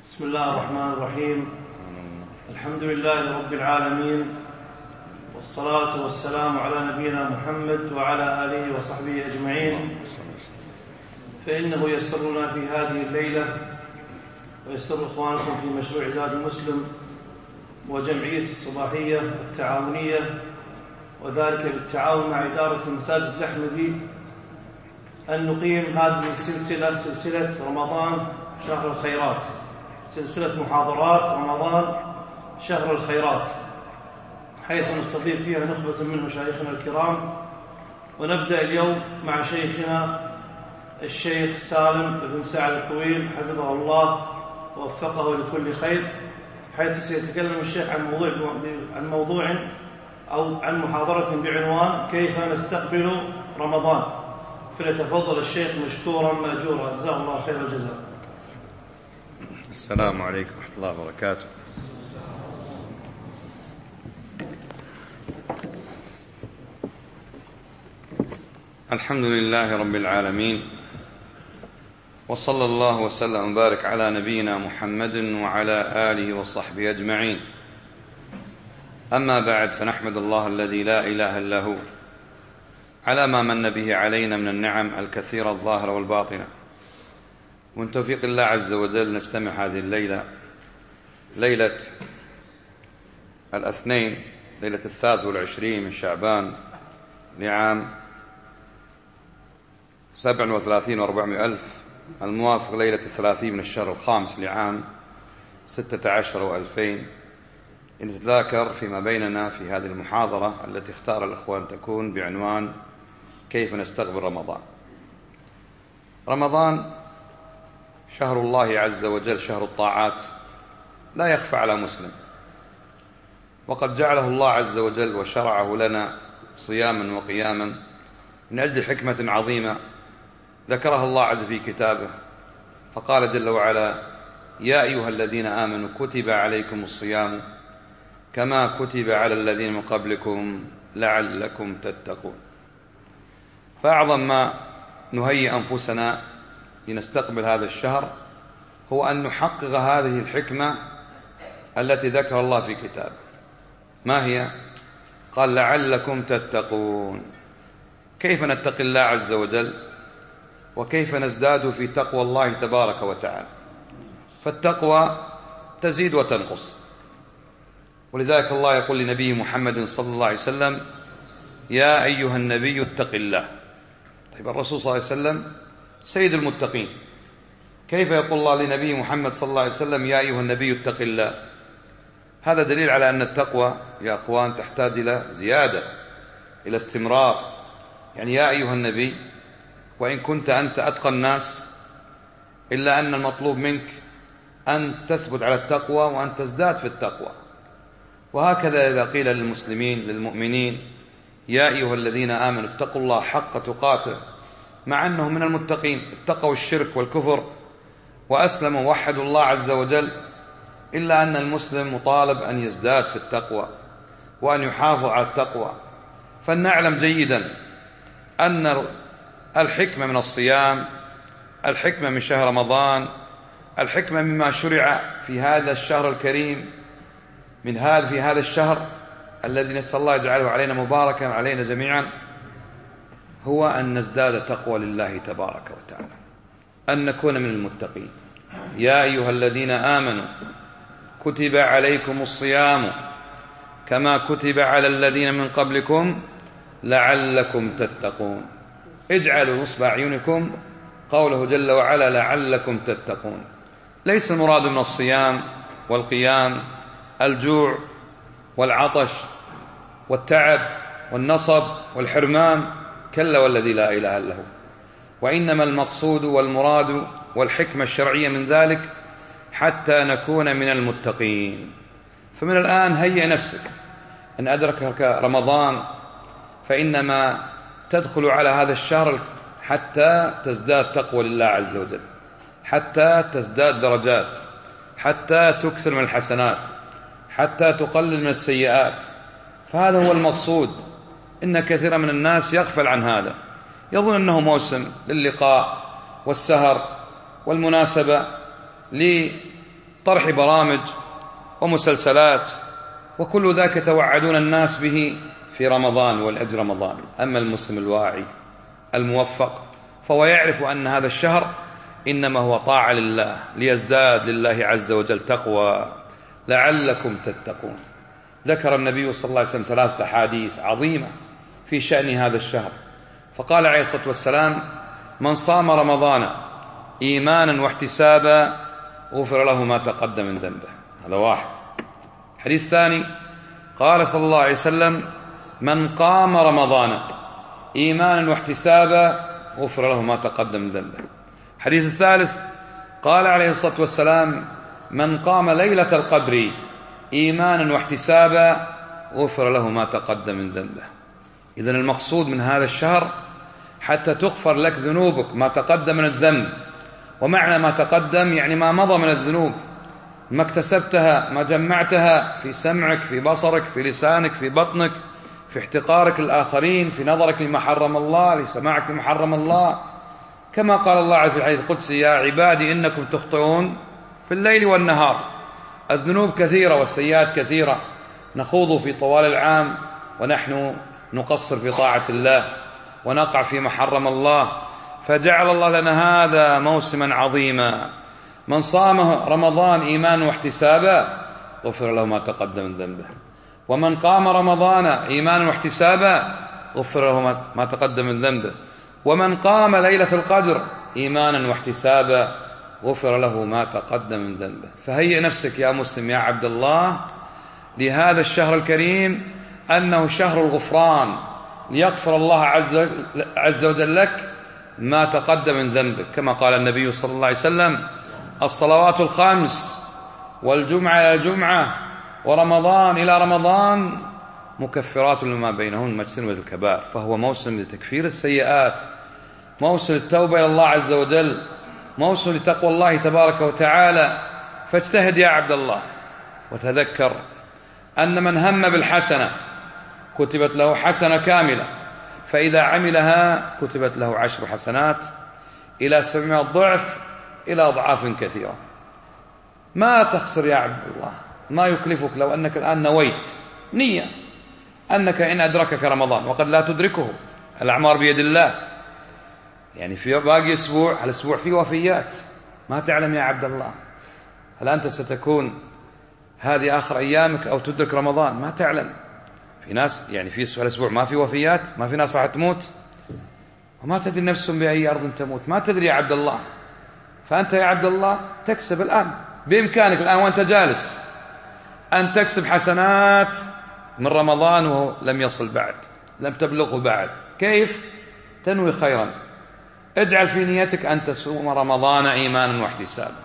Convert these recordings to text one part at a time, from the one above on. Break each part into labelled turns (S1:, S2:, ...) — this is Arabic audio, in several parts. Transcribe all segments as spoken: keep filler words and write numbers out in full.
S1: بسم الله الرحمن الرحيم. الحمد لله رب العالمين، والصلاة والسلام على نبينا محمد وعلى آله وصحبه أجمعين. فإنه يسرنا في هذه الليلة ويسر إخوانكم في مشروع زاد المسلم وجمعية الصباحية التعاونية، وذلك بالتعاون مع إدارة المساجد الأحمدي، أن نقيم هذه السلسلة، سلسلة رمضان شهر الخيرات، سلسلة محاضرات رمضان شهر الخيرات، حيث نستضيف فيها نخبة من مشايخنا الكرام. ونبدأ اليوم مع شيخنا الشيخ سالم بن سعد الطويل حفظه الله ووفقه لكل خير، حيث سيتكلم الشيخ عن موضوع عن موضوع أو عن محاضرة بعنوان كيف نستقبل رمضان. فليتفضل الشيخ مشكورا مأجورا، جزاه الله خير الجزاء.
S2: السلام عليكم ورحمة الله وبركاته. الحمد لله رب العالمين، وصلى الله وسلم وبارك على نبينا محمد وعلى آله وصحبه أجمعين. أما بعد، فنحمد الله الذي لا إله إلا هو على ما من به علينا من النعم الكثيرة الظاهرة والباطنة. ومن توفيق الله عز وجل نجتمع هذه الليلة، ليلة الاثنين، ليلة الثالث والعشرين من شعبان لعام سبع وثلاثين وأربعمائة ألف، الموافق ليلة الثلاثين من الشهر الخامس لعام ستة عشر وألفين. نتذاكر فيما بيننا في هذه المحاضرة التي اختار الأخوان تكون بعنوان كيف نستقبل رمضان. رمضان شهر الله عز وجل، شهر الطاعات، لا يخفى على مسلم، وقد جعله الله عز وجل وشرعه لنا صياما وقياما من أجل حكمة عظيمة ذكرها الله عز في كتابه، فقال جل وعلا: يا أيها الذين آمنوا كتب عليكم الصيام كما كتب على الذين من قبلكم لعلكم تتقون. فأعظم ما نهيئ أنفسنا لنستقبل هذا الشهر هو أن نحقق هذه الحكمة التي ذكر الله في كتابه. ما هي؟ قال: لعلكم تتقون. كيف نتقي الله عز وجل وكيف نزداد في تقوى الله تبارك وتعالى؟ فالتقوى تزيد وتنقص، ولذلك الله يقول لنبيه محمد صلى الله عليه وسلم: يا أيها النبي اتق الله. طيب، الرسول صلى الله عليه وسلم سيد المتقين، كيف يقول الله لنبي محمد صلى الله عليه وسلم: يا أيها النبي اتق الله؟ هذا دليل على أن التقوى يا أخوان تحتاج إلى زيادة، إلى استمرار. يعني يا أيها النبي، وإن كنت أنت أتقى الناس، إلا أن المطلوب منك أن تثبت على التقوى وأن تزداد في التقوى. وهكذا إذا قيل للمسلمين للمؤمنين: يا أيها الذين آمنوا اتقوا الله حق تقاته، مع أنهم من المتقين، اتقوا الشرك والكفر وأسلموا ووحدوا الله عز وجل، إلا أن المسلم مطالب أن يزداد في التقوى وأن يحافظ على التقوى. فلنعلم جيدا أن الحكمة من الصيام، الحكمة من شهر رمضان، الحكمة مما شرع في هذا الشهر الكريم، من هذا في هذا الشهر الذي نسأل الله يجعله علينا مباركا علينا جميعا، هو أن نزداد تقوى لله تبارك وتعالى، أن نكون من المتقين. يا أيها الذين آمنوا كتب عليكم الصيام كما كتب على الذين من قبلكم لعلكم تتقون. اجعلوا نصب أعينكم، قوله جل وعلا: لعلكم تتقون. ليس المراد من الصيام والقيام الجوع والعطش والتعب والنصب والحرمان، كلا والذي لا إله إلا هو. وإنما المقصود والمراد والحكمة الشرعية من ذلك حتى نكون من المتقين. فمن الآن هيئ نفسك أن أدركك رمضان، فإنما تدخل على هذا الشهر حتى تزداد تقوى لله عز وجل، حتى تزداد درجات، حتى تكثر من الحسنات، حتى تقلل من السيئات. فهذا هو المقصود. إن كثيرا من الناس يغفل عن هذا، يظن أنه موسم للقاء والسهر والمناسبة طرح برامج ومسلسلات وكل ذاك توعدون الناس به في رمضان والأجر رمضان. أما المسلم الواعي الموفق فهو يعرف أن هذا الشهر إنما هو طاعة لله ليزداد لله عز وجل تقوى لعلكم تتقون. ذكر النبي صلى الله عليه وسلم ثلاثة أحاديث عظيمة في شأن هذا الشهر، فقال عليه الصلاة والسلام: من صام رمضان إيمانا واحتسابا غفر له ما تقدم من ذنبه. هذا واحد. حديث ثاني قال صلى الله عليه وسلم: من قام رمضان إيمانا واحتسابا غفر له ما تقدم من ذنبه. حديث الثالث قال عليه الصلاة والسلام: من قام ليلة القدر إيمانا واحتسابا غفر له ما تقدم من ذنبه. إذن المقصود من هذا الشهر حتى تغفر لك ذنوبك ما تقدم من الذنب، ومعنى ما تقدم يعني ما مضى من الذنوب، ما اكتسبتها ما جمعتها في سمعك في بصرك في لسانك في بطنك في احتقارك الآخرين في نظرك لما حرم الله لسماعك لما حرم الله، كما قال الله عز وجل في الحديث القدسي: يا عبادي إنكم تخطئون في الليل والنهار. الذنوب كثيرة والسيئات كثيرة، نخوض في طوال العام ونحن نقصر في طاعة الله ونقع فيما حرم الله، فجعل الله لنا هذا موسما عظيما. من صام رمضان إيمانا واحتسابا غفر له ما تقدم من ذنبه، ومن قام رمضان إيمانا واحتسابا غفر له ما تقدم من ذنبه، ومن قام ليلة القدر إيمانا واحتسابا غفر له ما تقدم من ذنبه. فهيئ نفسك يا مسلم يا عبد الله لهذا الشهر الكريم أنه شهر الغفران، ليغفر الله عز وجل لك ما تقدم من ذنبك، كما قال النبي صلى الله عليه وسلم: الصلوات الخمس والجمعة إلى الجمعة ورمضان إلى رمضان مكفرات لما بينهن مجتنبة الكبائر. فهو موسم لتكفير السيئات، موسم التوبة إلى الله عز وجل، موسم لتقوى الله تبارك وتعالى. فاجتهد يا عبد الله، وتذكر أن من هم بالحسنة كتبت له حسنة كاملة، فإذا عملها كتبت له عشر حسنات إلى سبعمائة ضعف إلى أضعاف كثيرة. ما تخسر يا عبد الله، ما يكلفك لو أنك الآن نويت نية أنك إن أدركك رمضان، وقد لا تدركه، الأعمار بيد الله، يعني في باقي أسبوع، الأسبوع فيه وفيات، ما تعلم يا عبد الله هل أنت ستكون هذه آخر أيامك أو تدرك رمضان، ما تعلم. في ناس يعني في الأسبوع ما في وفيات، ما في ناس راح تموت، وما تدري نفس بأي أرض تموت، ما تدري يا عبد الله. فأنت يا عبد الله تكسب الآن، بإمكانك الآن وأنت جالس أن تكسب حسنات من رمضان وهو لم يصل بعد، لم تبلغه بعد. كيف؟ تنوي خيرا، اجعل في نيتك أن تصوم رمضان إيمانا واحتسابا،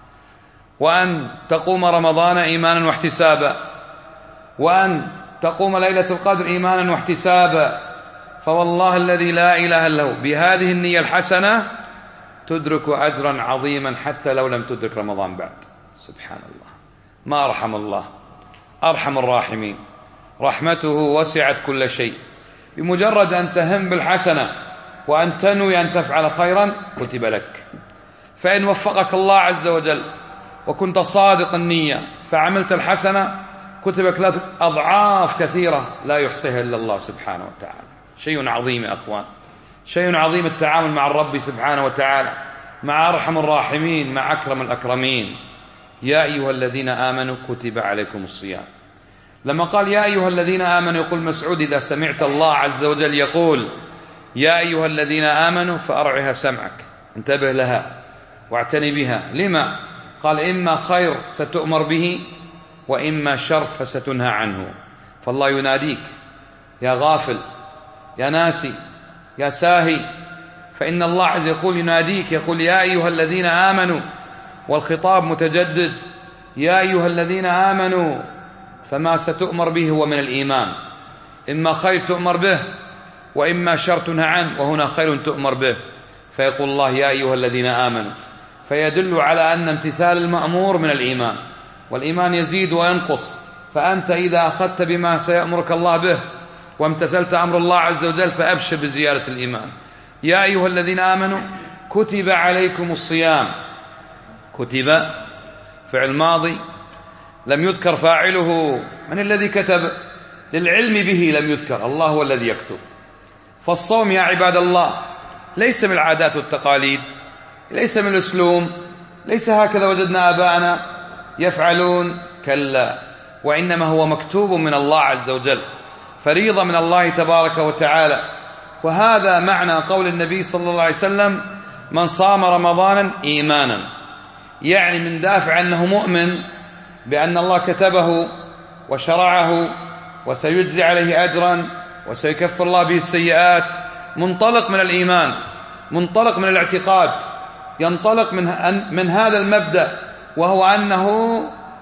S2: وأن تقوم رمضان إيمانا واحتسابا، وأن تقوم ليلة القدر إيمانا واحتسابا. فوالله الذي لا إله إلا هو بهذه النية الحسنة تدرك أجرا عظيما حتى لو لم تدرك رمضان بعد. سبحان الله، ما أرحم الله، أرحم الراحمين، رحمته وسعت كل شيء. بمجرد أن تهم بالحسنة وأن تنوي أن تفعل خيرا كتب لك. فإن وفقك الله عز وجل وكنت صادق النية فعملت الحسنة كتبك لك أضعاف كثيرة لا يحصيها إلا الله سبحانه وتعالى. شيء عظيم يا أخوان، شيء عظيم التعامل مع الرب سبحانه وتعالى، مع أرحم الراحمين، مع أكرم الأكرمين. يا أيها الذين آمنوا كتب عليكم الصيام. لما قال يا أيها الذين آمنوا، يقول مسعود: إذا سمعت الله عز وجل يقول يا أيها الذين آمنوا فأرعها سمعك، انتبه لها واعتني بها. لما؟ قال: إما خير ستؤمر به وإما شر فستنهى عنه. فالله يناديك يا غافل، يا ناسي، يا ساهي، فإن الله عز وجل يقول يناديك، يقول يا أيها الذين آمنوا، والخطاب متجدد، يا أيها الذين آمنوا. فما ستؤمر به هو من الإيمان، إما خير تؤمر به وإما شر تنهى عنه، وهنا خير تؤمر به. فيقول الله يا أيها الذين آمنوا، فيدل على أن امتثال المأمور من الإيمان، والإيمان يزيد وينقص. فأنت إذا أخذت بما سيأمرك الله به وامتثلت أمر الله عز وجل فأبشر بزيادة الإيمان. يا أيها الذين آمنوا كتب عليكم الصيام. كتب فعل ماضي لم يذكر فاعله. من الذي كتب؟ للعلم به لم يذكر، الله هو الذي يكتب. فالصوم يا عباد الله ليس من العادات والتقاليد، ليس من الأسلوب، ليس هكذا وجدنا آباءنا يفعلون، كلا، وإنما هو مكتوب من الله عز وجل، فريضة من الله تبارك وتعالى. وهذا معنى قول النبي صلى الله عليه وسلم: من صام رمضانا إيمانا، يعني من دافع أنه مؤمن بأن الله كتبه وشرعه وسيجزي عليه أجرا وسيكفر الله به السيئات، منطلق من الإيمان، منطلق من الاعتقاد، ينطلق من, من هذا المبدأ، وهو أنه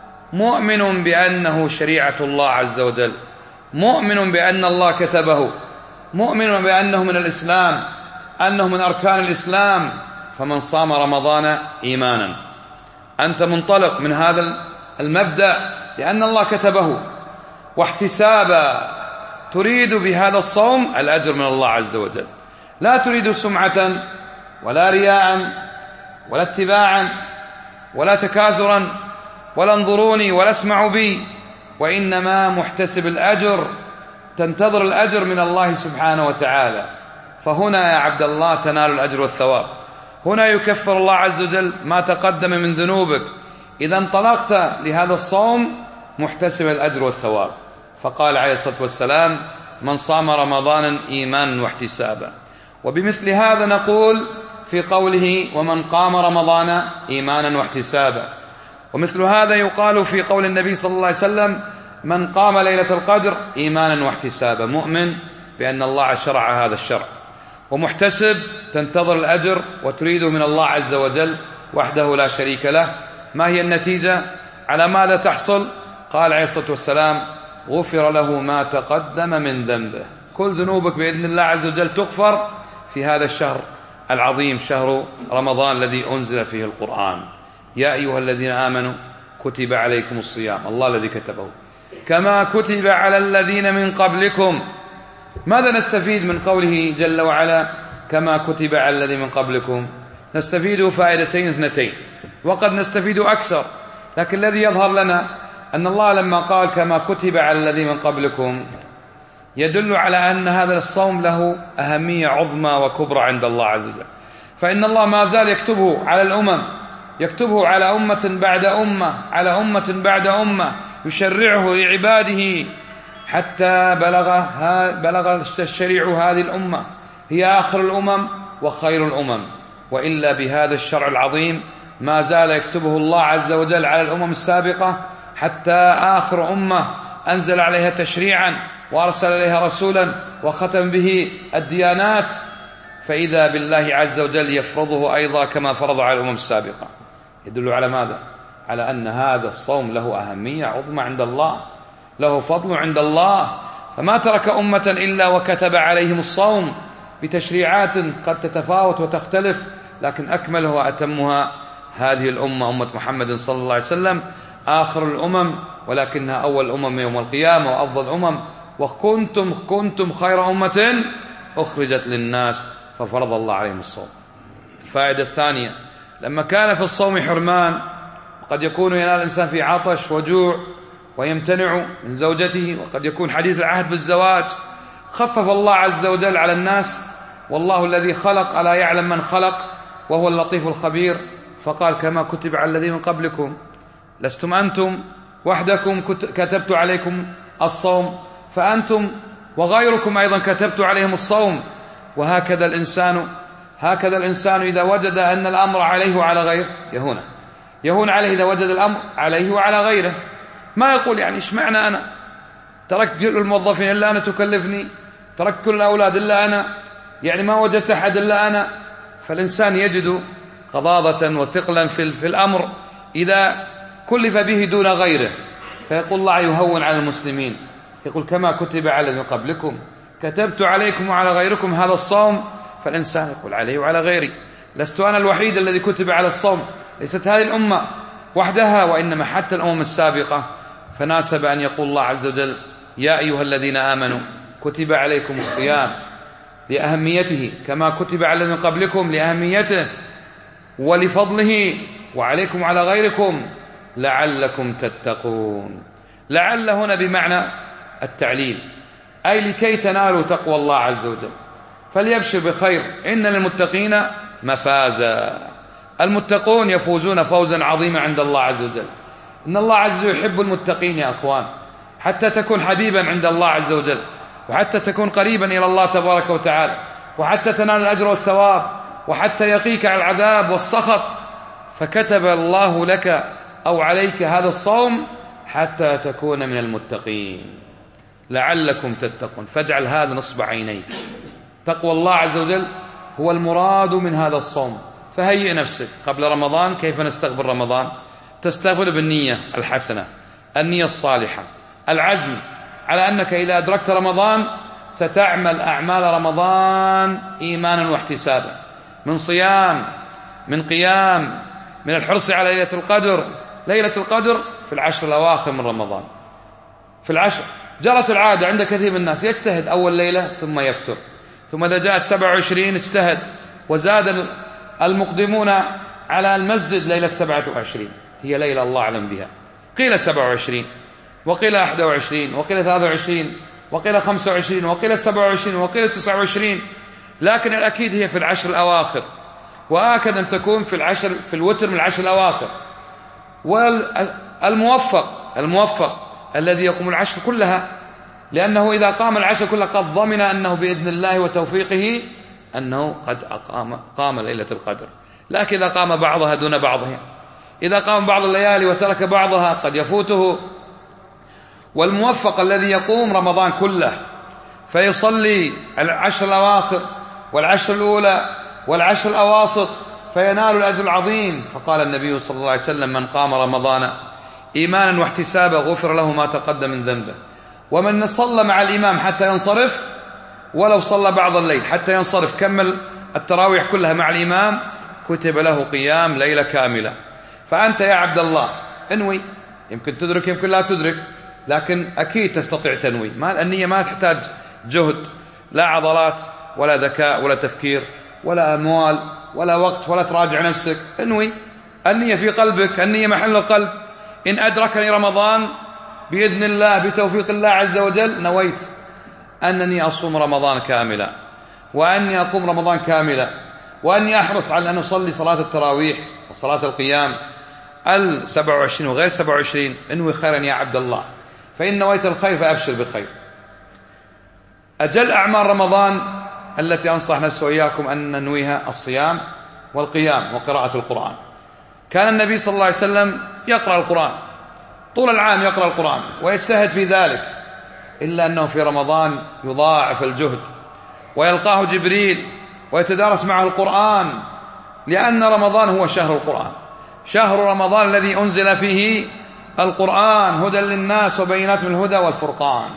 S2: مؤمن بأنه شريعة الله عز وجل، مؤمن بأن الله كتبه، مؤمن بأنه من الإسلام، أنه من أركان الإسلام. فمن صام رمضان إيمانا، أنت منطلق من هذا المبدأ لأن الله كتبه، واحتسابا تريد بهذا الصوم الأجر من الله عز وجل، لا تريد سمعة ولا رياء ولا اتباعا ولا تكاثرا ولا انظروني ولا اسمعوا بي، وإنما محتسب الأجر، تنتظر الأجر من الله سبحانه وتعالى. فهنا يا عبد الله تنال الأجر والثواب، هنا يكفر الله عز وجل ما تقدم من ذنوبك إذا انطلقت لهذا الصوم محتسب الأجر والثواب. فقال عليه الصلاة والسلام: من صام رمضانا إيمانا واحتسابا. وبمثل هذا نقول في قوله: ومن قام رمضان إيمانا واحتسابا. ومثل هذا يقال في قول النبي صلى الله عليه وسلم: من قام ليلة القدر إيمانا واحتسابا، مؤمن بأن الله شرع هذا الشرع، ومحتسب تنتظر الأجر وتريده من الله عز وجل وحده لا شريك له. ما هي النتيجة؟ على ماذا تحصل؟ قال عليه الصلاة والسلام: غفر له ما تقدم من ذنبه، كل ذنوبك بإذن الله عز وجل تغفر في هذا الشهر العظيم، شهر رمضان الذي أنزل فيه القرآن. يا أيها الذين آمنوا كتب عليكم الصيام، الله الذي كتبه، كما كتب على الذين من قبلكم. ماذا نستفيد من قوله جل وعلا كما كتب على الذين من قبلكم؟ نستفيد فائدتين اثنتين، وقد نستفيد أكثر، لكن الذي يظهر لنا أن الله لما قال كما كتب على الذين من قبلكم يدل على أن هذا الصوم له أهمية عظمى وكبرى عند الله عز وجل، فإن الله ما زال يكتبه على الأمم، يكتبه على أمة بعد أمة، على أمة بعد أمة، يشرعه لعباده حتى بلغ, بلغ الشريع هذه الأمة هي آخر الأمم وخير الأمم. وإلا بهذا الشرع العظيم ما زال يكتبه الله عز وجل على الأمم السابقة حتى آخر أمة أنزل عليها تشريعا وأرسل إليها رسولا وختم به الديانات، فإذا بالله عز وجل يفرضه أيضا كما فرض على الأمم السابقة. يدل على ماذا؟ على أن هذا الصوم له أهمية عظمى عند الله، له فضل عند الله، فما ترك أمة إلا وكتب عليهم الصوم بتشريعات قد تتفاوت وتختلف، لكن أكملها وأتمها هذه الأمة، أمة محمد صلى الله عليه وسلم، آخر الأمم ولكنها أول الأمم يوم القيامة وأفضل الأمم. وكنتم كنتم خير أمة أخرجت للناس، ففرض الله عليهم الصوم. الفائدة الثانية: لما كان في الصوم حرمان، وقد يكون ينال الإنسان في عطش وجوع ويمتنع من زوجته، وقد يكون حديث العهد بالزواج، خفف الله عز وجل على الناس، والله الذي خلق ألا يعلم من خلق وهو اللطيف الخبير، فقال كما كتب على الذين من قبلكم. لستم أنتم وحدكم كتبت عليكم الصوم، فأنتم وغيركم أيضا كتبت عليهم الصوم. وهكذا الإنسان هكذا الإنسان إذا وجد أن الأمر عليه وعلى غيره يهون يهون عليه، إذا وجد الأمر عليه وعلى غيره، ما يقول يعني إيش معنى أنا تركت كل الموظفين إلا أنا تكلفني، تركت كل الأولاد إلا أنا، يعني ما وجدت أحد إلا أنا. فالإنسان يجد غضاضة وثقلا في, في الأمر إذا كلف به دون غيره، فيقول الله يهون على المسلمين، يقول كما كتب على الذين قبلكم كتبت عليكم وعلى غيركم هذا الصوم. فالإنسان يقول عليه وعلى غيري، لست أنا الوحيد الذي كتب على الصوم، ليست هذه الأمة وحدها وإنما حتى الأمم السابقة. فناسب أن يقول الله عز وجل يا أيها الذين آمنوا كتب عليكم الصيام لأهميته، كما كتب على الذين قبلكم لأهميته ولفضله، وعليكم على غيركم لعلكم تتقون. لعل هنا بمعنى التعليل، أي لكي تنالوا تقوى الله عز وجل. فليبشر بخير، إن للمتقين مفازا. المتقون يفوزون فوزا عظيما عند الله عز وجل. إن الله عز وجل يحب المتقين يا أخوان، حتى تكون حبيبا عند الله عز وجل، وحتى تكون قريبا إلى الله تبارك وتعالى، وحتى تنال الأجر والثواب، وحتى يقيك على العذاب والسخط. فكتب الله لك أو عليك هذا الصوم حتى تكون من المتقين. لعلكم تتقون، فاجعل هذا نصب عينيك. تقوى الله عز وجل هو المراد من هذا الصوم. فهيئ نفسك قبل رمضان. كيف نستقبل رمضان؟ تستقبل بالنية الحسنة، النية الصالحة، العزم على أنك إذا أدركت رمضان ستعمل أعمال رمضان إيمانا واحتسابا، من صيام، من قيام، من الحرص على ليلة القدر. ليلة القدر في العشر الأواخر من رمضان. في العشر جرت العادة عند كثير من الناس يجتهد أول ليلة ثم يفتر، ثم إذا جاء السبع وعشرين اجتهد، وزاد المقدمون على المسجد ليلة سبعة وعشرين. هي ليلة الله أعلم بها، قيل سبع وعشرين، وقيل أحد وعشرين، وقيل ثلاثة وعشرين، وقيل خمسة وعشرين، وقيل سبع وعشرين، وقيل تسعة وعشرين. لكن الأكيد هي في العشر الأواخر، وآكد أن تكون في العشر في الوتر من العشر الأواخر. والموفق الموفق الذي يقوم العشر كلها، لأنه إذا قام العشر كلها قد ضمن أنه بإذن الله وتوفيقه أنه قد أقام قام ليلة القدر. لكن إذا قام بعضها دون بعضها، إذا قام بعض الليالي وترك بعضها قد يفوته. والموفق الذي يقوم رمضان كله فيصلي العشر الأواخر والعشر الأولى والعشر الأواسط فينال الأجر العظيم. فقال النبي صلى الله عليه وسلم: من قام رمضان إيمانا واحتسابا غفر له ما تقدم من ذنبه. ومن صلى مع الإمام حتى ينصرف، ولو صلى بعض الليل حتى ينصرف، كمل التراويح كلها مع الإمام، كتب له قيام ليلة كاملة. فأنت يا عبد الله انوي، يمكن تدرك يمكن لا تدرك، لكن أكيد تستطيع تنوي. ما النية ما تحتاج جهد، لا عضلات ولا ذكاء ولا تفكير ولا أموال ولا وقت ولا تراجع نفسك. انوي، النية في قلبك، النية محل القلب. إن أدركني رمضان بإذن الله بتوفيق الله عز وجل نويت أنني أصوم رمضان كاملا، وأني أقوم رمضان كاملا، وأني أحرص على أن أصلي صلاة التراويح وصلاة القيام السبع وعشرين وغير سبع وعشرين. انوي خيرا يا عبد الله، فإن نويت الخير فأبشر بخير. أجل أعمال رمضان التي أنصح نفسي وإياكم أن ننويها الصيام والقيام وقراءة القرآن. كان النبي صلى الله عليه وسلم يقرأ القرآن طول العام، يقرأ القرآن ويجتهد في ذلك، إلا أنه في رمضان يضاعف الجهد ويلقاه جبريل ويتدارس معه القرآن، لأن رمضان هو شهر القرآن، شهر رمضان الذي أنزل فيه القرآن هدى للناس وبينات من الهدى والفرقان.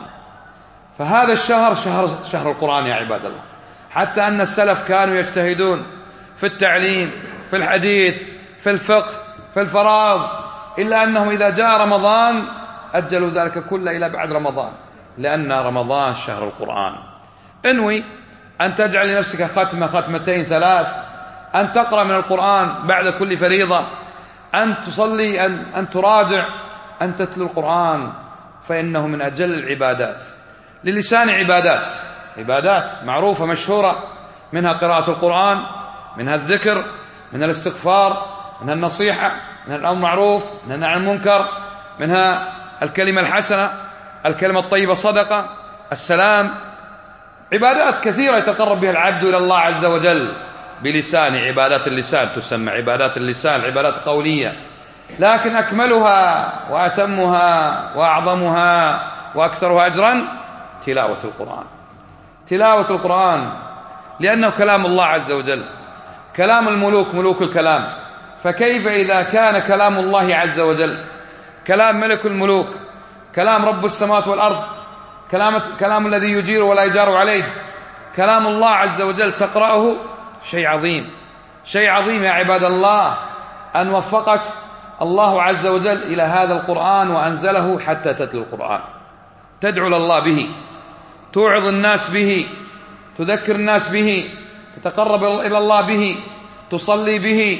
S2: فهذا الشهر شهر شهر القرآن يا عباد الله. حتى أن السلف كانوا يجتهدون في التعليم، في الحديث، في الفقه، في الفراغ، إلا أنهم إذا جاء رمضان أجلوا ذلك كله إلى بعد رمضان، لأن رمضان شهر القرآن. انوي أن تجعل لنفسك ختمة، ختمتين، ثلاث، أن تقرأ من القرآن بعد كل فريضة، أن تصلي، أن, أن تراجع، أن تتلو القرآن، فإنه من أجل العبادات. للسان عبادات، عبادات معروفة مشهورة، منها قراءة القرآن، منها الذكر، منها الاستغفار، منها النصيحة، منها الأمر المعروف، منها النهي عن المنكر، منها الكلمة الحسنة، الكلمة الطيبة صدقة، السلام. عبادات كثيرة يتقرب بها العبد إلى الله عز وجل بلسان. عبادات اللسان تسمى عبادات اللسان، عبادات قولية، لكن أكملها وأتمها وأعظمها وأكثرها أجرا تلاوة القرآن. تلاوة القرآن لأنه كلام الله عز وجل، كلام الملوك، ملوك الكلام. فكيف إذا كان كلام الله عز وجل، كلام ملك الملوك، كلام رب السماوات والأرض، كلام, كلام الذي يجير ولا يجار عليه، كلام الله عز وجل تقرأه، شيء عظيم، شيء عظيم يا عباد الله أن وفقك الله عز وجل إلى هذا القرآن وأنزله حتى تتلو القرآن، تدعو الله به، توعظ الناس به، تذكر الناس به، تتقرب إلى الله به، تصلي به،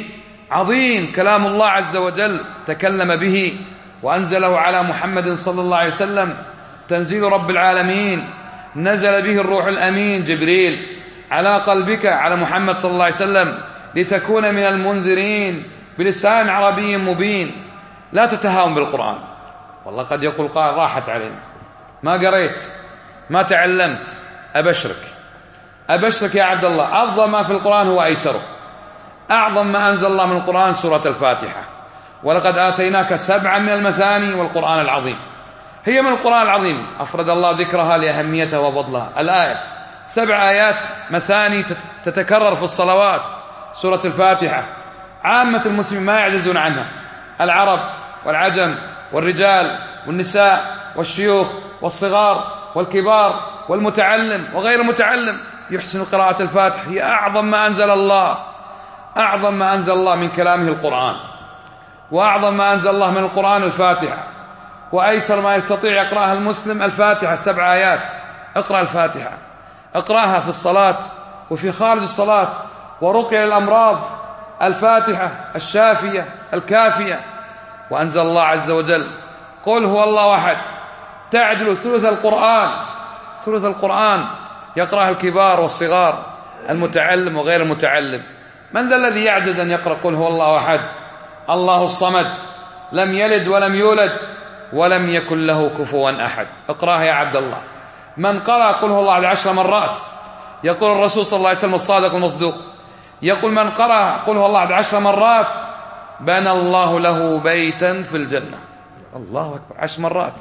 S2: عظيم، كلام الله عز وجل تكلم به وأنزله على محمد صلى الله عليه وسلم، تنزيل رب العالمين، نزل به الروح الأمين جبريل على قلبك على محمد صلى الله عليه وسلم لتكون من المنذرين بلسان عربي مبين. لا تتهاون بالقرآن. والله قد يقول قائل راحت علينا، ما قريت، ما تعلمت. أبشرك أبشرك يا عبد الله، أعظم ما في القرآن هو أيسره. أعظم ما أنزل الله من القرآن سورة الفاتحة، ولقد آتيناك سبعا من المثاني والقرآن العظيم. هي من القرآن العظيم، أفرد الله ذكرها لأهميتها وفضلها. الآية سبع آيات مثاني تتكرر في الصلوات. سورة الفاتحة عامة المسلمين ما يعجزون عنها، العرب والعجم والرجال والنساء والشيوخ والصغار والكبار والمتعلم وغير المتعلم يحسن قراءة الفاتحة. هي أعظم ما أنزل الله، أعظم ما أنزل الله من كلامه القرآن، وأعظم ما أنزل الله من القرآن الفاتحة، وأيسر ما يستطيع يقرأها المسلم الفاتحة. سبع آيات، اقرأ الفاتحة، اقرأها في الصلاة وفي خارج الصلاة، ورقية للأمراض، الفاتحة الشافية الكافية. وأنزل الله عز وجل قل هو الله أحد، تعدل ثلث القرآن، ثلث القرآن يقرأها الكبار والصغار، المتعلم وغير المتعلم. من ذا الذي يعجز أن يقرأ قل هو الله أحد؟ الله الصمد، لم يلد ولم يولد ولم يكن له كفوا أحد. اقرأها يا عبد الله. من قرأ قل هو الله أحد عشر مرات، يقول الرسول صلى الله عليه وسلم الصادق المصدوق، يقول من قرأ قل هو الله أحد عشر مرات بنى الله له بيتا في الجنة. الله أكبر، عشر مرات،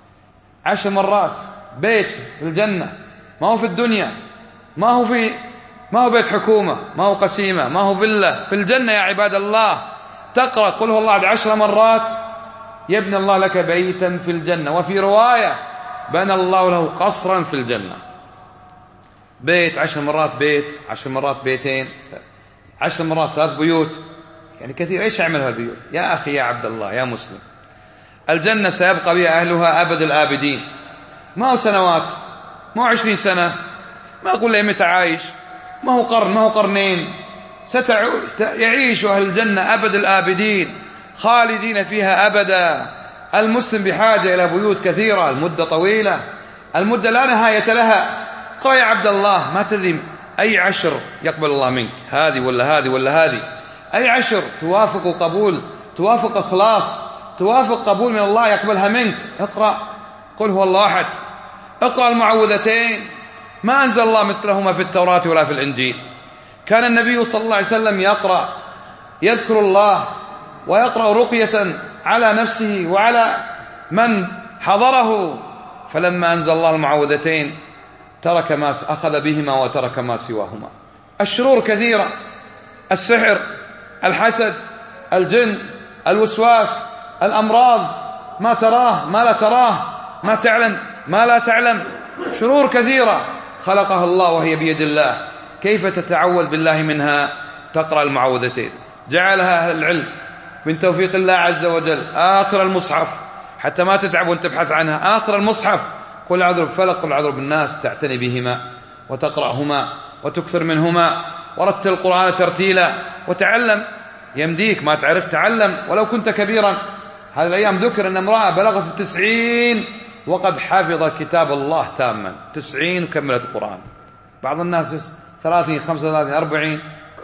S2: عشر مرات بيت في الجنة، ما هو في الدنيا، ما هو في ما هو بيت حكومة، ما هو قسيمة، ما هو فيلا، في الجنة يا عباد الله. تقرأ قل هو الله أحد عشر مرات يبني الله لك بيتا في الجنة. وفي رواية بنى الله له قصرا في الجنة. بيت عشر مرات بيت، عشر مرات بيتين، عشر مرات ثلاث بيوت، يعني كثير. ايش يعملها البيوت يا أخي يا عبد الله يا مسلم؟ الجنة سيبقى بها أهلها أبد الآبدين، ما هو سنوات، ما هو عشرين سنة، ما أقول لي متى عايش، ما هو قرن، ما هو قرنين، سيعيش أهل الجنة أبد الآبدين خالدين فيها أبدا. المسلم بحاجة إلى بيوت كثيرة، المدة طويلة، المدة لا نهاية لها. قرأ يا عبد الله، ما تدري أي عشر يقبل الله منك، هذه ولا هذه ولا هذه، أي عشر توافق قبول، توافق إخلاص، توافق قبول من الله يقبلها منك. اقرأ قل هو الله أحد، اقرأ المعوذتين، ما أنزل الله مثلهما في التوراة ولا في الإنجيل. كان النبي صلى الله عليه وسلم يقرأ، يذكر الله ويقرأ رقية على نفسه وعلى من حضره. فلما أنزل الله المعوذتين ترك ما أخذ بهما وترك ما سواهما. الشرور كثيرة، السحر، الحسد، الجن، الوسواس، الأمراض، ما تراه ما لا تراه، ما تعلم ما لا تعلم، شرور كثيرة خلقها الله وهي بيد الله. كيف تتعوذ بالله منها؟ تقرأ المعوذتين. جعلها أهل العلم من توفيق الله عز وجل آخر المصحف، حتى ما تتعب وانت تبحث عنها. آخر المصحف قل أعوذ بالفلق قل أعوذ بالناس، تعتني بهما وتقرأهما وتكثر منهما، ورتل القرآن ترتيلا وتعلم. يمديك ما تعرف تعلم ولو كنت كبيرا. هذه الأيام ذكر أن امرأة بلغت التسعين وقد حفظ كتاب الله تاما، تسعين وكملت القرآن. بعض الناس ثلاثين خمسة وثلاثين أربعين،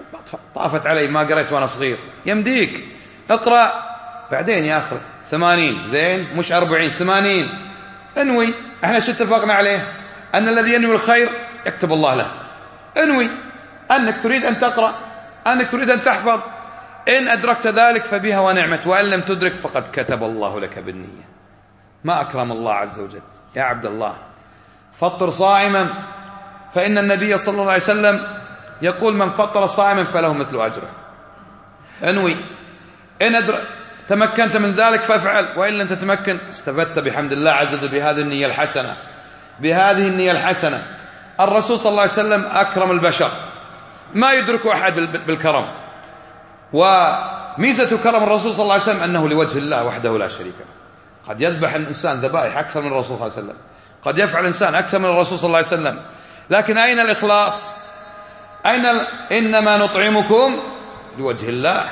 S2: طافت علي ما قريت وأنا صغير. يمديك اقرأ بعدين يا أخي. ثمانين زين، مش أربعين، ثمانين. انوي. احنا شو اتفقنا عليه؟ أن الذي ينوي الخير يكتب الله له. انوي أنك تريد أن تقرأ، أنك تريد أن تحفظ. إن أدركت ذلك فبها ونعمت، وإن لم تدرك فقد كتب الله لك بالنية. ما أكرم الله عز وجل يا عبد الله. فطر صائما، فإن النبي صلى الله عليه وسلم يقول من فطر صائما فله مثل أجره. انوي. إن أدرك تمكنت من ذلك فافعل، وإن لم تتمكن استفدت بحمد الله عز وجل بهذه النية الحسنة، بهذه النية الحسنة. الرسول صلى الله عليه وسلم أكرم البشر، ما يدرك أحد بالكرم. وميزة كرم الرسول صلى الله عليه وسلم أنه لوجه الله وحده لا شريك له. قد يذبح الإنسان ذبائح أكثر من الرسول صلى الله عليه وسلم، قد يفعل الإنسان أكثر من الرسول صلى الله عليه وسلم، لكن أين الإخلاص؟ أين ال... إنما نطعمكم لوجه الله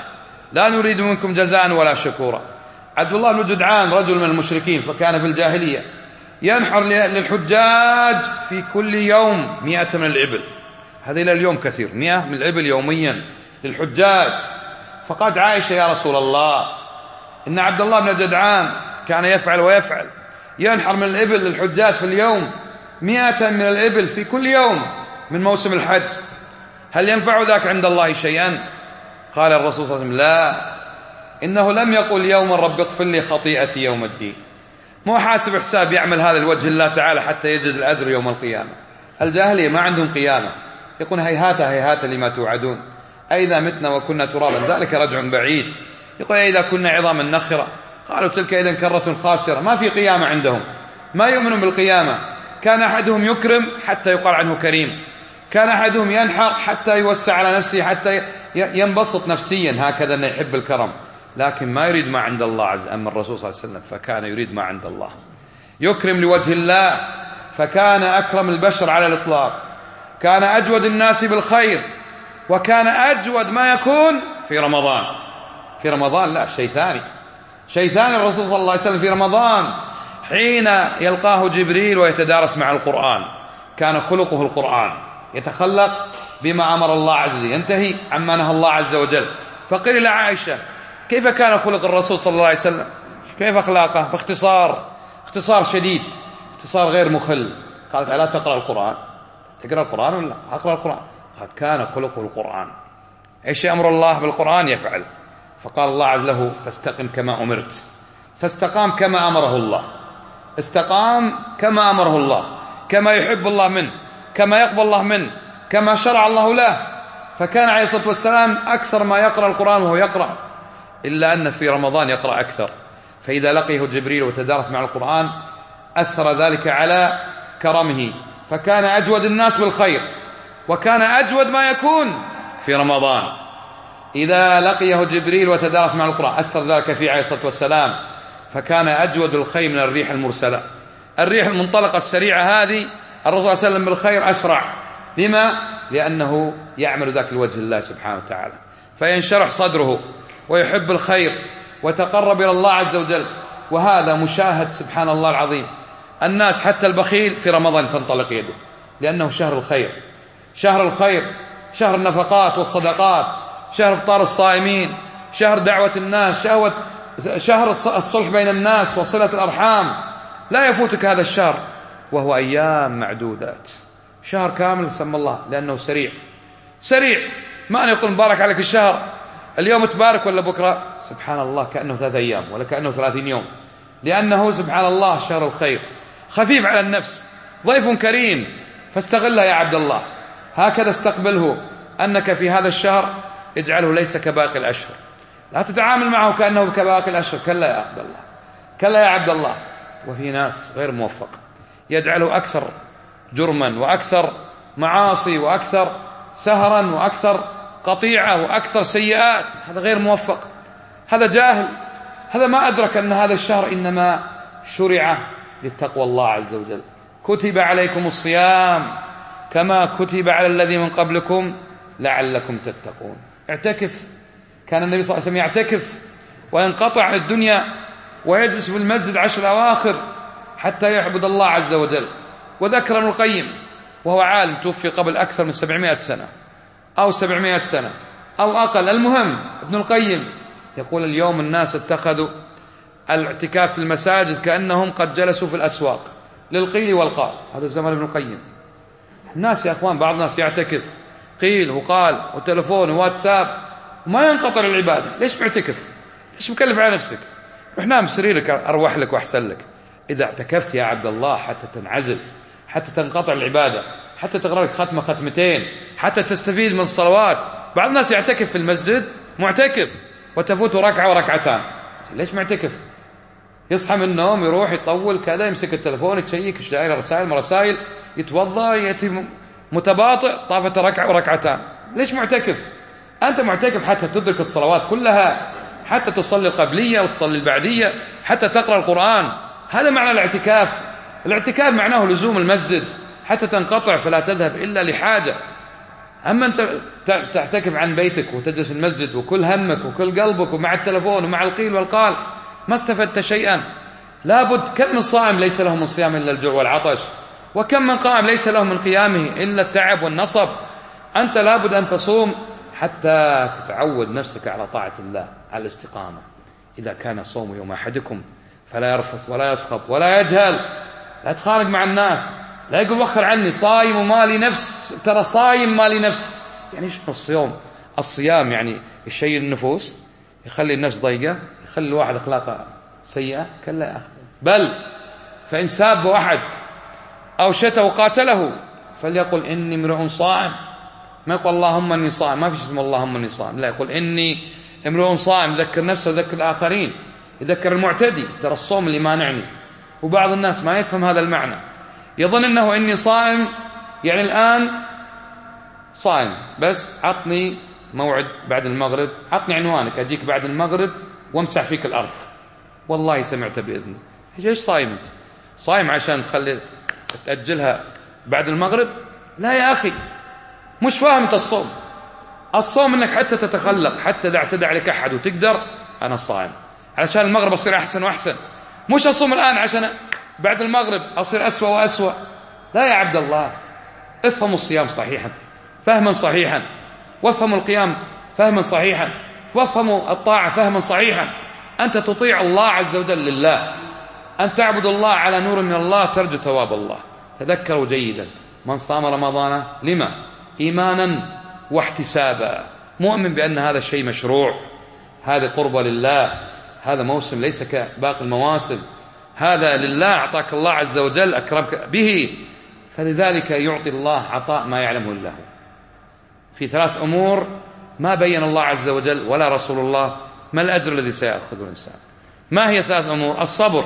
S2: لا نريد منكم جزاء ولا شكورا. عبد الله بن جدعان رجل من المشركين، فكان في الجاهلية ينحر للحجاج في كل يوم مئة من الإبل. هذا إلى اليوم كثير، مئة من الإبل يوميا للحجاج. فقالت عائشة: يا رسول الله، إن عبد الله بن جدعان كان يفعل ويفعل، ينحر من الإبل للحجاج في اليوم مئة من الإبل في كل يوم من موسم الحج، هل ينفع ذاك عند الله شيئا؟ قال الرسول صلى الله عليه وسلم: لا، إنه لم يقل يوما رب اغفر لي خطيئتي يوم الدين. مو حاسب حساب يعمل هذا لوجه الله تعالى حتى يجد الأجر يوم القيامة. الجاهلية ما عندهم قيامة، يقول هيهات هيهات لما توعدون، أئذا متنا وكنا ترابا ذلك رجع بعيد. يقول إذا كنا عظاما نخرة، قالوا تلك إذن كرة خاسرة. ما في قيامة عندهم، ما يؤمنون بالقيامة. كان أحدهم يكرم حتى يقال عنه كريم، كان أحدهم ينحر حتى يوسع على نفسه، حتى ينبسط نفسيا هكذا أنه يحب الكرم، لكن ما يريد ما عند الله عز وجل. أما الرسول صلى الله عليه وسلم فكان يريد ما عند الله، يكرم لوجه الله، فكان أكرم البشر على الإطلاق، كان أجود الناس بالخير، وكان أجود ما يكون في رمضان. في رمضان لا، شيء ثاني، شيء ثاني. الرسول صلى الله عليه وسلم في رمضان حين يلقاه جبريل ويتدارس مع القرآن كان خلقه القرآن، يتخلق بما أمر الله عز وجل، ينتهي عما نهى الله عز وجل. فقيل لعائشة: كيف كان خلق الرسول صلى الله عليه وسلم؟ كيف أخلاقه؟ باختصار، اختصار شديد، اختصار غير مخل. قالت: ألا تقرأ القرآن؟ تقرأ القرآن ولا أقرأ القرآن؟ قالت: كان خلقه القرآن، إيش أمر الله بالقرآن يفعل. فقال الله عز له: فاستقم كما أمرت. فاستقام كما أمره الله، استقام كما أمره الله، كما يحب الله منه، كما يقبل الله منه، كما شرع الله له. فكان عليه الصلاة والسلام أكثر ما يقرأ القرآن وهو يقرأ، إلا أن في رمضان يقرأ أكثر. فإذا لقيه جبريل وتدارس مع القرآن أثر ذلك على كرمه، فكان أجود الناس بالخير، وكان أجود ما يكون في رمضان. إذا لقيه جبريل وتدارس مع القرآن أثر ذلك في عليه الصلاة والسلام، فكان أجود الخير من الريح المرسلة. الريح المنطلقة السريعة هذه الرسول صلى الله عليه وسلم بالخير أسرع. لما؟ لأنه يعمل ذاك الوجه الله سبحانه وتعالى، فينشرح صدره ويحب الخير وتقرب إلى الله عز وجل. وهذا مشاهد سبحان الله العظيم. الناس حتى البخيل في رمضان تنطلق يده، لأنه شهر الخير، شهر الخير، شهر النفقات والصدقات، شهر افطار الصائمين، شهر دعوة الناس، شهوة شهر الصلح بين الناس وصلة الأرحام. لا يفوتك هذا الشهر، وهو أيام معدودات، شهر كامل سمى الله، لأنه سريع سريع. ما أن يقول مبارك عليك الشهر، اليوم تبارك ولا بكرة، سبحان الله كأنه ثلاثة أيام ولا كأنه ثلاثين يوم، لأنه سبحان الله شهر الخير، خفيف على النفس، ضيف كريم، فاستغله يا عبد الله، هكذا استقبله، أنك في هذا الشهر اجعله ليس كباقي الأشهر، لا تتعامل معه كأنه كباقي الأشهر، كلا يا عبد الله، كلا يا عبد الله. وفي ناس غير موفق يجعله أكثر جرما وأكثر معاصي وأكثر سهرا وأكثر قطيعة وأكثر سيئات، هذا غير موفق، هذا جاهل، هذا ما أدرك أن هذا الشهر إنما شرع للتقوى الله عز وجل. كتب عليكم الصيام كما كتب على الذي من قبلكم لعلكم تتقون. اعتكف، كان النبي صلى الله عليه وسلم يعتكف وينقطع عن الدنيا ويجلس في المسجد عشر أواخر حتى يعبد الله عز وجل. وذكر ابن القيم وهو عالم توفي قبل أكثر من سبعمائة سنة أو سبعمائة سنة أو أقل، المهم ابن القيم يقول: اليوم الناس اتخذوا الاعتكاف في المساجد كأنهم قد جلسوا في الأسواق للقيل والقال. هذا زمان ابن القيم. الناس يا أخوان بعض الناس يعتكف قيل وقال وتلفون وواتساب وما ينقطع العبادة. ليش معتكف؟ ليش مكلف على نفسك؟ روح نام سريرك أروح لك وأحسن لك. إذا اعتكفت يا عبد الله حتى تنعزل، حتى تنقطع العبادة، حتى تقرأ لك ختمة ختمتين، حتى تستفيد من الصلوات. بعض الناس يعتكف في المسجد معتكف وتفوت ركعة وركعتان. ليش معتكف؟ يصحى من النوم يروح يطول كذا، يمسك التلفون يتشيك ايش داير، رسائل مرسائل، يتوضا، ياتي متباطئ، طافت ركعة وركعتان. ليش معتكف؟ أنت معتكف حتى تدرك الصلوات كلها، حتى تصلي القبلية وتصلي البعدية، حتى تقرأ القرآن. هذا معنى أما أنت تعتكف عن بيتك وتجلس في المسجد وكل همك وكل قلبك ومع التلفون ومع القيل والقال، ما استفدت شيئا. لابد، كم من صائم ليس له من صيام إلا الجوع والعطش، وكم من قائم ليس له من قيامه إلا التعب والنصب. أنت لابد أن تصوم حتى تتعود نفسك على طاعة الله، على الاستقامة. إذا كان صوم يوم أحدكم فلا يرفث ولا يصخب ولا يجهل، لا يتخانق مع الناس، لا يقول وخر عني صايم وما لي نفس، ترى صايم ما لي نفس. يعني شنو الصيام؟ الصيام يعني يشيل النفوس، يخلي النفس ضيقة، يخلي الواحد أخلاقه سيئة؟ كلا يا أخي. بل فإن ساب أحد أو شتى وقاتله فليقل إني امرؤ صائم. ما يقول اللهم إني صائم، ما فيش اسم اللهم إني صائم، لا، يقول إني امرؤ صائم، يذكر نفسه ويذكر الآخرين، يذكر المعتدي، ترى الصوم اللي مانعني. وبعض الناس ما يفهم هذا المعنى، يظن أنه إني صائم يعني الآن صائم، بس عطني موعد بعد المغرب، عطني عنوانك أجيك بعد المغرب وامسح فيك الأرض. والله سمعت بإذني. ايش صايم انت؟ صايم عشان تخلي تأجلها بعد المغرب؟ لا يا أخي، مش فاهم انت الصوم. الصوم انك حتى تتخلق، حتى إذا اعتدى عليك أحد وتقدر أنا صائم علشان المغرب أصير أحسن وأحسن، مش أصوم الآن عشان بعد المغرب أصير أسوأ وأسوأ. لا يا عبد الله، افهموا الصيام صحيحا فهما صحيحا، وافهموا القيام فهما صحيحا، وافهموا الطاعة فهما صحيحا. أنت تطيع الله عز وجل لله، أن تعبد الله على نور من الله، ترجو ثواب الله. تذكروا جيدا، من صام رمضان لما؟ إيمانا واحتسابا، مؤمن بأن هذا الشيء مشروع، هذا قربة لله، هذا موسم ليس كباقي المواسم، هذا لله أعطاك الله عز وجل، أكرمك به، فلذلك يعطي الله عطاء ما يعلمه الله. في ثلاث أمور ما بين الله عز وجل ولا رسول الله ما الأجر الذي سيأخذه الإنسان. ما هي ثلاث أمور؟ الصبر،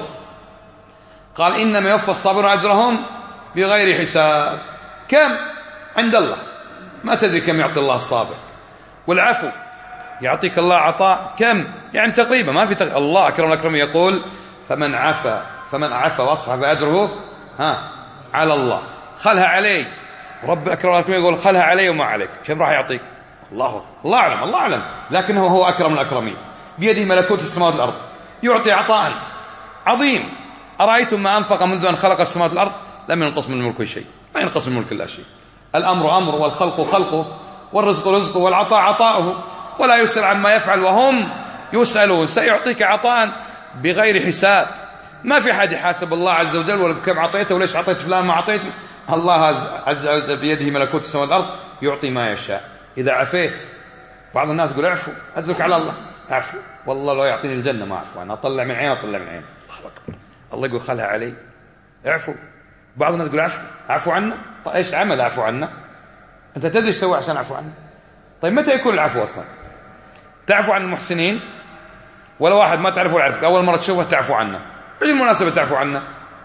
S2: قال إنما يوفى الصابرون أجرهم بغير حساب. كم؟ عند الله، ما تدري كم يعطي الله الصابر. والعفو، يعطيك الله عطاء كم؟ يعني تقريبا ما في تق... الله أكرم الأكرم يقول فمن عفا فمن عفا وأصفح فأجره ها على الله، خلها علي. رب أكرم الأكرم يقول خلها علي وما عليك، كم راح يعطيك؟ الله الله أعلم، الله أعلم، لكنه هو أكرم الأكرمين، بيده ملكوت السماوات والأرض، يعطي عطاء عظيم. أرأيتم ما أنفق منذ أن خلق السماوات والأرض؟ لم ينقص من الملك شيء، ما ينقص من الملك إلا شيء. الأمر أمر، والخلق خلقه، والرزق رزقه، والعطاء عطاؤه، ولا يسأل عما يفعل وهم يسألون. سيعطيك عطاء بغير حساب، ما في حد يحاسب الله عز وجل ولا كم عطيته وليش عطيت فلان ما عطيتني. الله عز وجل بيده ملكوت السماوات والأرض، يعطي ما يشاء. إذا عفيت، بعض الناس يقول اعفو، أجرك على الله، اعفو، والله لو يعطيني الجنة ما اعفو، أنا أطلع من عين أطلع من عين. الله أكبر، الله يقول خلها علي، اعفو. بعض الناس يقول اعفو، اعفو عنا. طيب ايش عمل اعفو عنا؟ أنت تدري ايش سوى عشان اعفو عنا؟ طيب متى يكون العفو أصلا؟ تعفو عن المحسنين ولا واحد ما تعرفه يعرفك أول مرة تشوفه تعفو عنه؟ ايش المناسبة تعفو عنه؟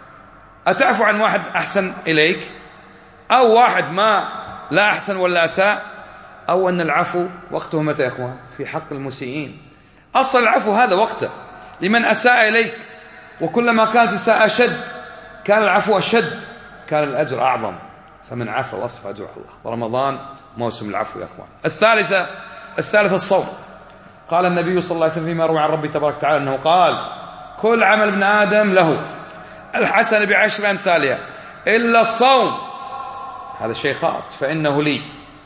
S2: أتعفو عن واحد أحسن إليك، أو واحد ما لا أحسن ولا أساء، أو أن العفو وقته متى يا إخوان؟ في حق المسيئين. أصل العفو هذا وقته لمن أساء إليك، وكلما كانت الإساءة أشد كان العفو أشد، كان الأجر أعظم. فمن عفو وأصفح أجر الله، ورمضان موسم العفو يا إخوان. الثالثة الثالثة الصوم. قال النبي صلى الله عليه وسلم فيما روى عن ربي تبارك وتعالى أنه قال كل عمل ابن آدم له الحسنة بعشر أمثالها إلا الصوم، هذا شيء خاص، فإنه لي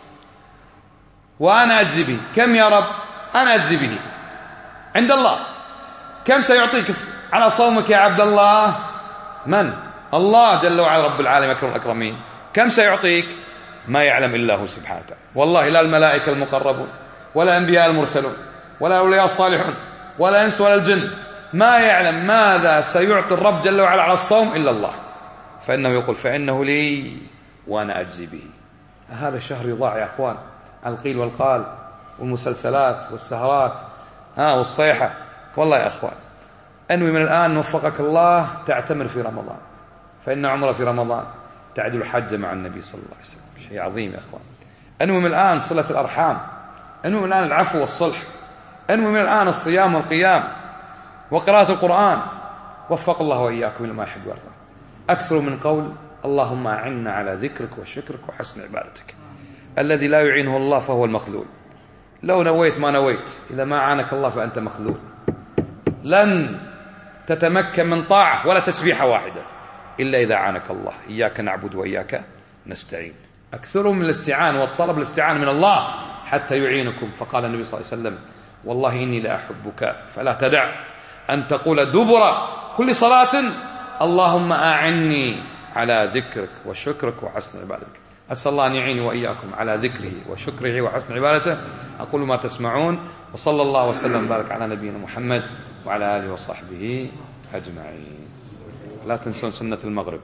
S2: وأنا أجزي به. كم يا رب؟ أنا أجزي به عند الله. كم سيعطيك على صومك يا عبد الله؟ من؟ الله جل وعلا رب العالمين أكرم الأكرمين. كم سيعطيك؟ ما يعلم إلا هو سبحانه وتعالى. والله لا الملائكة المقربون ولا الأنبياء المرسلون ولا الأولياء الصالحون ولا الإنس ولا الجن ما يعلم ماذا سيعطي الرب جل وعلا على الصوم إلا الله. فإنه يقول فإنه لي وأنا أجزي به. هذا الشهر يضاع يا أخوان عن القيل والقال والمسلسلات والسهرات ها والصيحة. والله يا أخوان أنوي من الآن وفقك الله تعتمر في رمضان، فإن عمره في رمضان تعدل الحج مع النبي صلى الله عليه وسلم، شيء عظيم يا أخوان. أنوي من الآن صلة الأرحام، أنوي من الآن العفو والصلح، أنوي من الآن الصيام والقيام وقراءة القرآن. وفق الله وإياكم إلى ما يحب ويرضى. أكثر من قول اللهم أعنا على ذكرك وشكرك وحسن عبادتك. الذي لا يعينه الله فهو المخذول. لو نويت ما نويت، إذا ما عانك الله فأنت مخذول. لن تتمكن من طاعة ولا تسبيحة واحدة إلا إذا عانك الله. إياك نعبد وإياك نستعين. أكثروا من الاستعان والطلب الاستعان من الله حتى يعينكم. فقال النبي صلى الله عليه وسلم: والله إني لأحبك فلا تدع أن تقول دبر كل صلاة اللهم أعني على ذكرك وشكرك وحسن عبادتك. أسأل الله أن يعيني وإياكم على ذكره وشكره وحسن عبادته. أقول ما تسمعون، وصلى الله وسلم وبارك على نبينا محمد وعلى آله وصحبه أجمعين. لا تنسون سنة المغرب.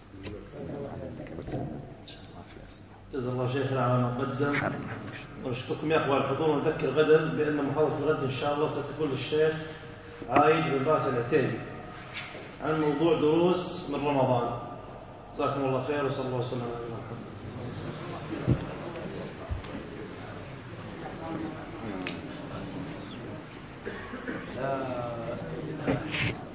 S1: جزا الله شيخنا على ما قدم، ونشكركم يا أخوة الحضور. ونذكر غدا بأن محاضرة الغد إن شاء الله ستكون للشيخ عايد بن باقر العتيبي عن موضوع دروس من رمضان. جزاكم الله خير، وصلى الله وسلم على محمد.